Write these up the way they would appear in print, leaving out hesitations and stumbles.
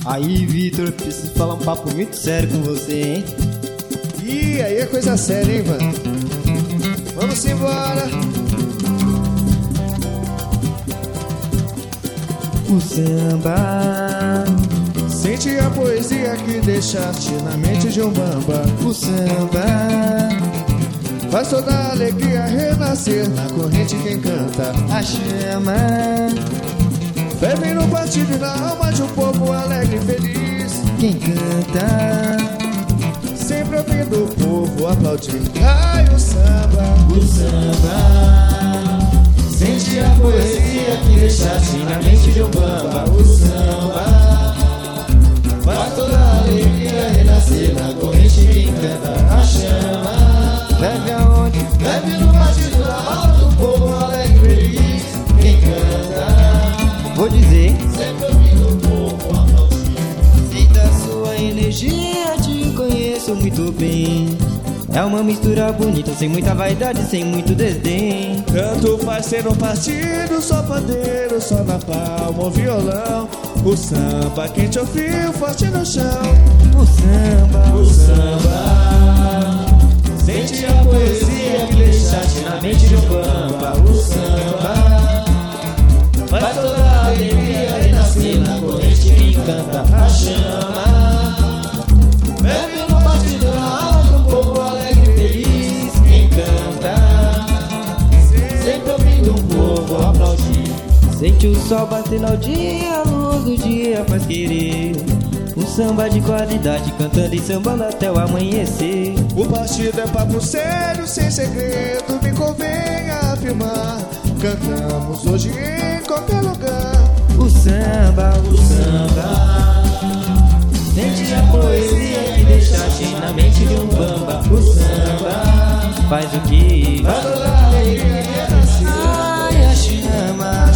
Aí, Vitor, preciso falar um papo muito sério com você, hein? Ih, aí é coisa séria, hein, mano? Vamos embora. O samba, sente a poesia que deixaste na mente de um bamba. o samba faz toda a alegria renascer na corrente quem canta. a chama, ferve no partido e na alma de um povo alegre e feliz. quem canta, Sempre ouvindo o povo aplaudir. Ai, o samba. o samba sente a poesia que deixaste na mente de um bamba. O samba faz toda a alegria renascer na corrente que encanta. A chama ferve aonde? Ferve no partido da alma do povo alegre e feliz. Quem canta, vou dizer, Sempre ouvindo o povo aplaudir. sinta sua energia, te conheço muito bem. É uma mistura bonita, sem muita vaidade, sem muito desdém. Tanto faz ser um partido, só pandeiro, só na palma ou violão. O samba quente ou frio, forte no chão. O samba, O samba sente a poesia que deixaste na mente de um bamba. O samba faz toda a alegria renascer na corrente que encanta. A chama ferve no partido na alma do povo alegre e feliz. Quem canta, sempre ouvindo um povo aplaudir. Sente o sol batendo ao dia, a luz do dia faz querer um samba de qualidade, cantando e sambando até o amanhecer. O partido é papo sério, sem segredo, me convém afirmar. Cantamos hoje em qualquer lugar. O samba, sente a poesia que deixaste na mente de um bamba. O samba faz o que? Faz toda a alegria renascer. Ai, a chama,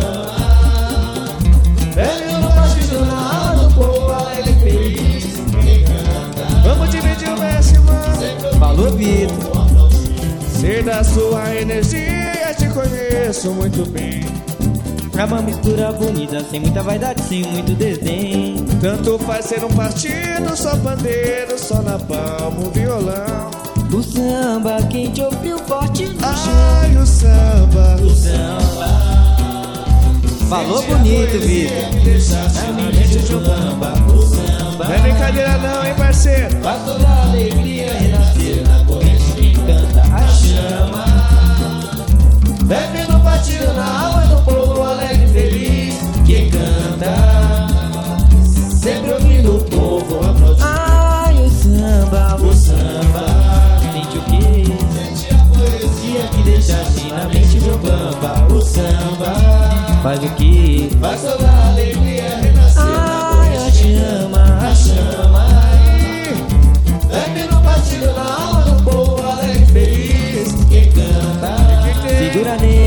Velho no partido na alma do povo alegre e feliz. Quem canta. Vamos dividir o verso, mano. falou Vitor. Sei da sua energia, te conheço muito bem. É uma mistura bonita, sem muita vaidade, sem muito desdém. Tanto faz ser um partido, só pandeiro, só na palma o violão. O samba quente ouviu forte no chão. Ai, o samba. O samba falou bonito, Vitor. Deixaste Na mente de um bamba. O samba Não é brincadeira não, hein, parceiro? faz toda a alegria renascer na corrente que canta. A chama ferve no partido na alma do povo alegre e feliz. Quem canta, sempre ouvindo o povo aplaudir. Ai, o samba, sente o que? Sente a poesia que deixaste na mente de um bamba. O samba faz o que? Faz toda a alegria renascer. Ai, a chama Leve no partido na alma do povo alegre e feliz. quem canta, segura nele.